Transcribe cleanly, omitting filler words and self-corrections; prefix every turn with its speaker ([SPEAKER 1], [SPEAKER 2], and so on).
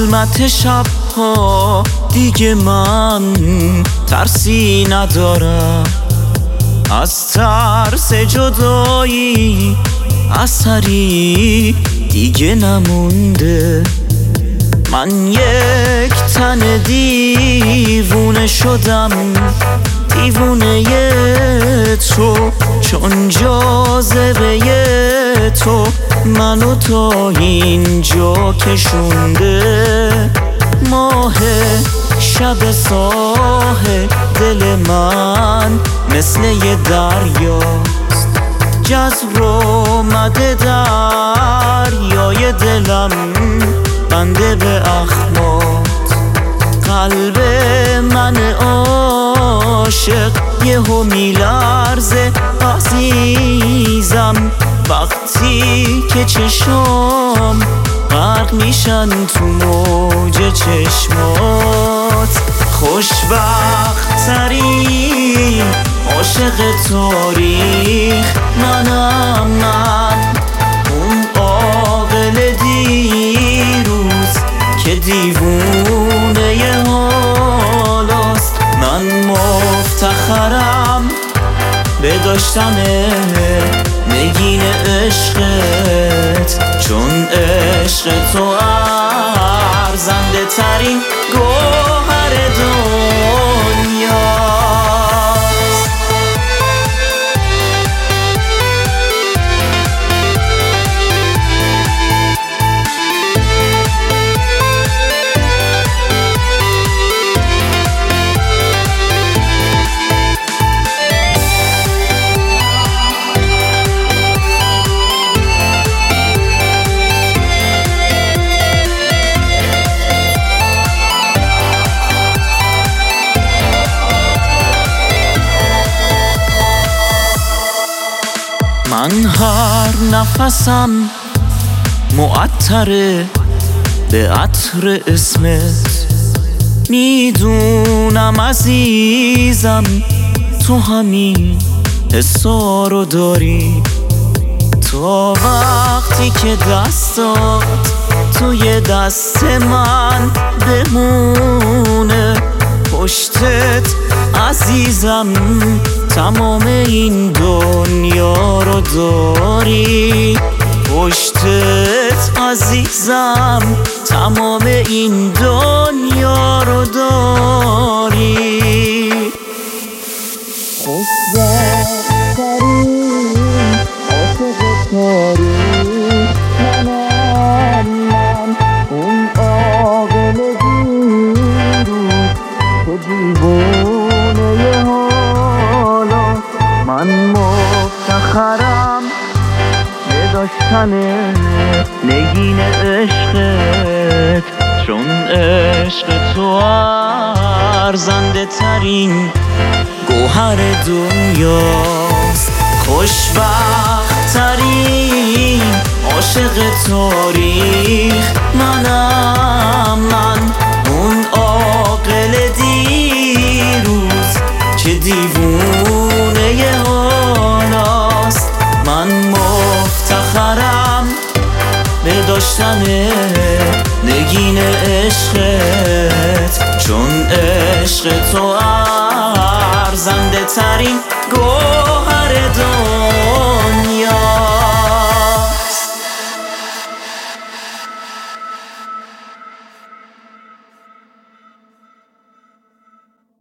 [SPEAKER 1] ظلمت شبها دیگه من ترسی ندارم، از ترس جدایی اثری دیگه نمونده. من یک تن دیوونه شدم، دیوونه تو، چون جاذبه تو منو تا اینجا کشونده. ماه شب ساحل دل من مثل یه دریاست، جذب اومده دریای دلم بنده به اخمات. قلب من عاشق یهو میلرزه عزیزم، وقتی که چشام غرق میشن تو موج چشمات. خوشبخت ترین عاشق تاریخ منم من، اون عاقل دیروز که دیوونه حالاست. من مفتخرم به داشتن نگین عشقت، چون عشق تو ارزنده ترین گوهر دنیاست. من هر نفسم معطره به عطر اسمت، میدونم عزیزم تو همین حسا رو داری. تا وقتی که دستات توی دست من بمونه، پشتت عزیزم تمام این دنیا رو داری. پشتت عزیزم تمام این دنیا رو داری. خوشبخت ترین عاشق تاریخ منم من، اون عاقل دیروز که دیوونه حالا. من مفتخرم به داشتن نگین عشقت، چون عشق تو ارزنده ترین گوهر دنیاست. خوشبخت ترین عاشق تاریخ منم من، اون عاقل دیروز که دیوونه حالاست. من مفتخرم به داشتن نگین عشقت، چون عشق تو ارزنده ترین